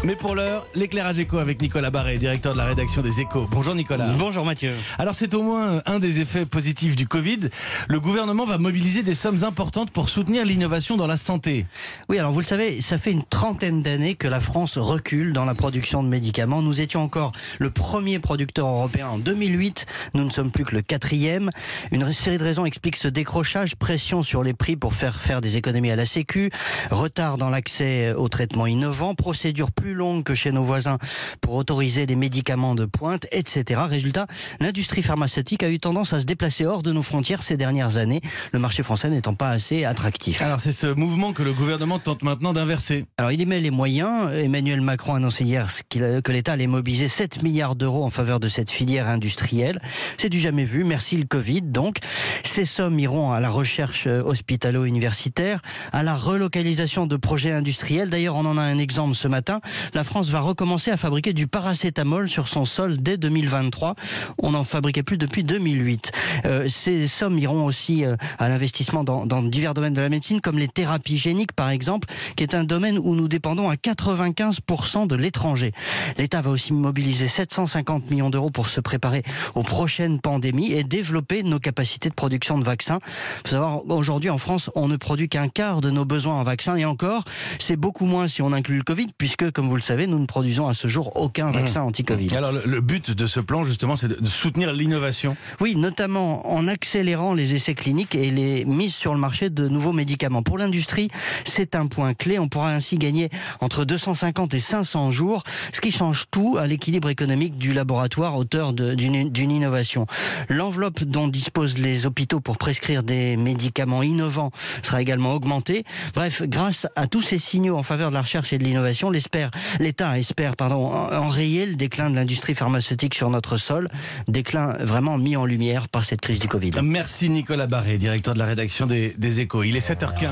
Mais pour l'heure, l'éclairage éco avec Nicolas Barré, directeur de la rédaction des Échos. Bonjour Nicolas. Bonjour Mathieu. Alors c'est au moins un des effets positifs du Covid. Le gouvernement va mobiliser des sommes importantes pour soutenir l'innovation dans la santé. Oui, alors vous le savez, ça fait une trentaine d'années que la France recule dans la production de médicaments. Nous étions encore le premier producteur européen en 2008. Nous ne sommes plus que le quatrième. Une série de raisons explique ce décrochage. Pression sur les prix pour faire des économies à la Sécu. Retard dans l'accès aux traitements innovants. Procédure plus longue que chez nos voisins pour autoriser des médicaments de pointe, etc. Résultat, l'industrie pharmaceutique a eu tendance à se déplacer hors de nos frontières ces dernières années, le marché français n'étant pas assez attractif. Alors c'est ce mouvement que le gouvernement tente maintenant d'inverser. Alors il y met les moyens. Emmanuel Macron a annoncé hier que l'État allait mobiliser 7 milliards d'euros en faveur de cette filière industrielle. C'est du jamais vu, merci le Covid donc. Ces sommes iront à la recherche hospitalo-universitaire, à la relocalisation de projets industriels. D'ailleurs, on en a un exemple ce matin. La France va recommencer à fabriquer du paracétamol sur son sol dès 2023. On n'en fabriquait plus depuis 2008. Ces sommes iront aussi à l'investissement dans divers domaines de la médecine, comme les thérapies géniques par exemple, qui est un domaine où nous dépendons à 95% de l'étranger. L'État va aussi mobiliser 750 millions d'euros pour se préparer aux prochaines pandémies et développer nos capacités de production de vaccins. Il faut savoir, aujourd'hui en France, on ne produit qu'un quart de nos besoins en vaccins, et encore, c'est beaucoup moins si on inclut le Covid, puisque, comme vous le savez, nous ne produisons à ce jour aucun vaccin anti-Covid. Alors le but de ce plan, justement, c'est de soutenir l'innovation. Oui, notamment en accélérant les essais cliniques et les mises sur le marché de nouveaux médicaments. Pour l'industrie, c'est un point clé. On pourra ainsi gagner entre 250 et 500 jours, ce qui change tout à l'équilibre économique du laboratoire auteur d'une innovation. L'enveloppe dont disposent les hôpitaux pour prescrire des médicaments innovants sera également augmentée. Bref, grâce à tous ces signaux en faveur de la recherche et de l'innovation, l'État espère enrayer le déclin de l'industrie pharmaceutique sur notre sol, déclin vraiment mis en lumière par cette crise du Covid. Merci Nicolas Barré, directeur de la rédaction des Échos. Il est 7h15.